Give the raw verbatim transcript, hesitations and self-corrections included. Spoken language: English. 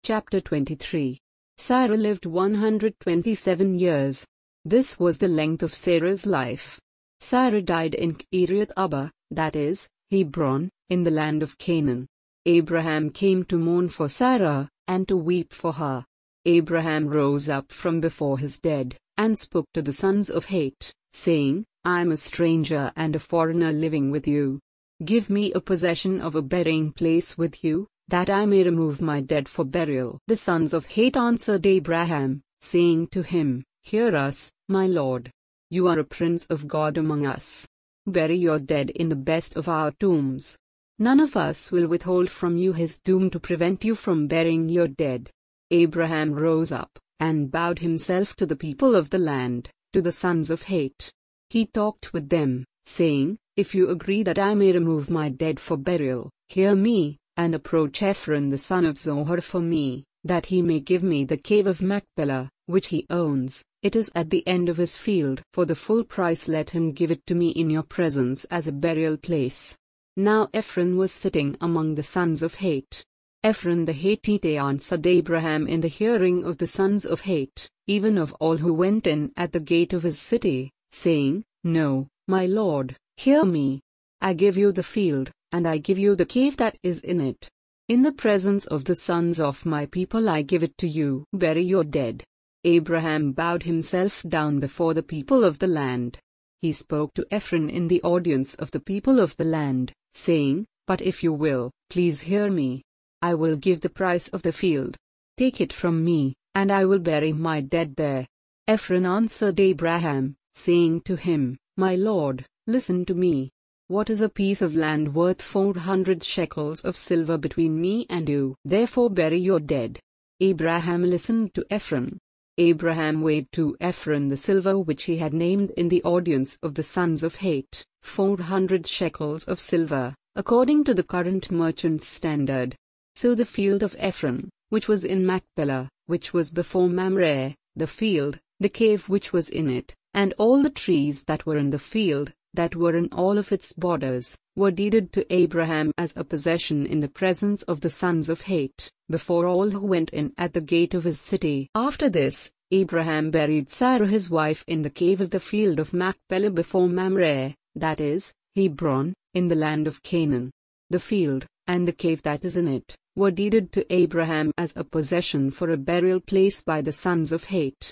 Chapter twenty-three. Sarah lived one hundred twenty-seven years. This was the length of Sarah's life. Sarah died in Kiriath Arba, that is, Hebron, in the land of Canaan. Abraham came to mourn for Sarah, and to weep for her. Abraham rose up from before his dead, and spoke to the sons of Het, saying, I am a stranger and a foreigner living with you. Give me a possession of a burying place with you, that I may remove my dead for burial. The sons of Het answered Abraham, saying to him, Hear us, my lord. You are a prince of God among us. Bury your dead in the best of our tombs. None of us will withhold from you his doom to prevent you from burying your dead. Abraham rose up, and bowed himself to the people of the land, to the sons of Het. He talked with them, saying, If you agree that I may remove my dead for burial, hear me, and approach Ephron the son of Zohar for me, that he may give me the cave of Machpelah, which he owns. It is at the end of his field. For the full price let him give it to me in your presence as a burial place. Now Ephron was sitting among the sons of Het. Ephron the Hittite answered Abraham in the hearing of the sons of Het, even of all who went in at the gate of his city, saying, No, my lord, hear me. I give you the field, and I give you the cave that is in it. In the presence of the sons of my people I give it to you. Bury your dead. Abraham bowed himself down before the people of the land. He spoke to Ephron in the audience of the people of the land, saying, But if you will, please hear me. I will give the price of the field. Take it from me, and I will bury my dead there. Ephron answered Abraham, saying to him, My lord, listen to me. What is a piece of land worth four hundred shekels of silver between me and you? Therefore bury your dead. Abraham listened to Ephron. Abraham weighed to Ephron the silver which he had named in the audience of the sons of Het, four hundred shekels of silver, according to the current merchant's standard. So the field of Ephron, which was in Machpelah, which was before Mamre, the field, the cave which was in it, and all the trees that were in the field, that were in all of its borders, were deeded to Abraham as a possession in the presence of the sons of Het, before all who went in at the gate of his city. After this, Abraham buried Sarah his wife in the cave of the field of Machpelah before Mamre, that is, Hebron, in the land of Canaan. The field, and the cave that is in it, were deeded to Abraham as a possession for a burial place by the sons of Het.